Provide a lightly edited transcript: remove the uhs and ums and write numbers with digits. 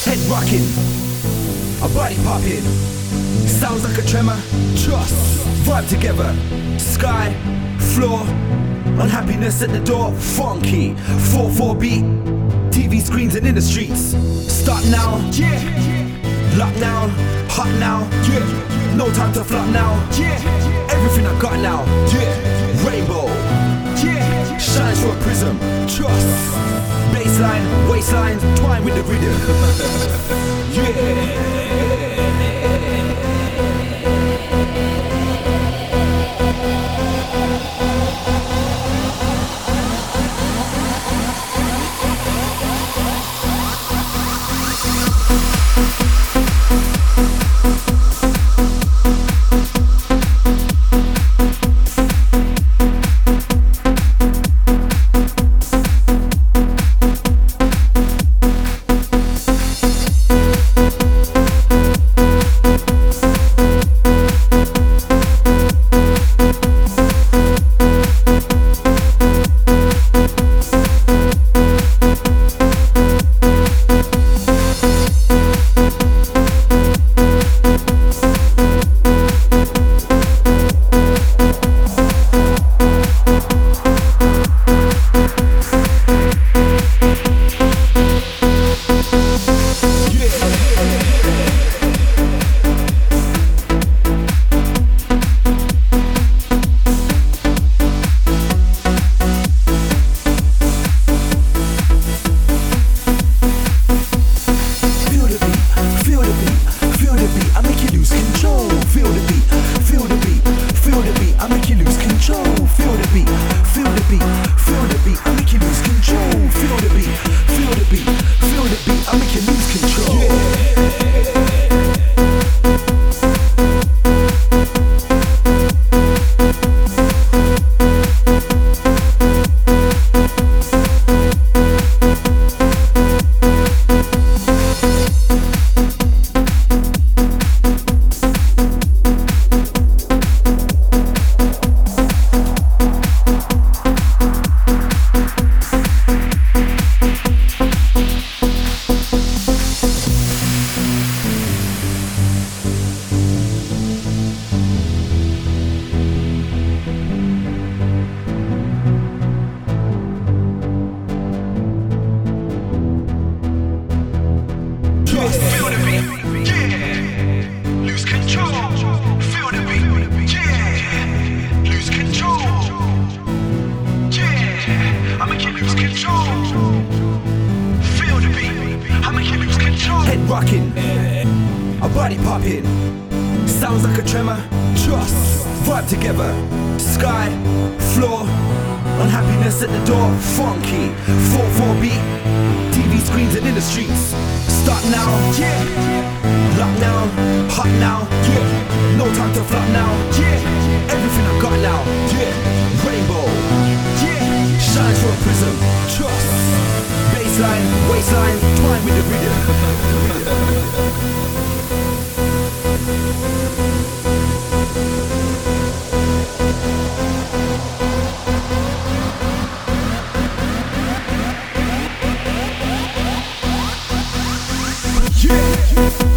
Head rocking, a body popping. Sounds like a tremor. Trust, vibe together. Sky, floor, unhappiness at the door. Funky, 4/4 beat. TV screens and in the streets. Start now, yeah. Lock now, hot now, yeah. No time to flop now, yeah. Everything I got now, yeah. Rainbow, yeah. Shines through a prism. Trust, baseline, waistline, twine with the rhythm. Yeah. Head rocking, a body popping. Sounds like a tremor. Trust, vibe together. Sky, floor, unhappiness at the door. Funky, 4/4 beat. TV screens and in the streets. Start now, yeah. Lock now, hot now, yeah. No time to flop now, yeah. Everything I got now, yeah. Rainbow, yeah. Shines through a prism. Trust, baseline, waistline, twine with the rhythm. Yeah.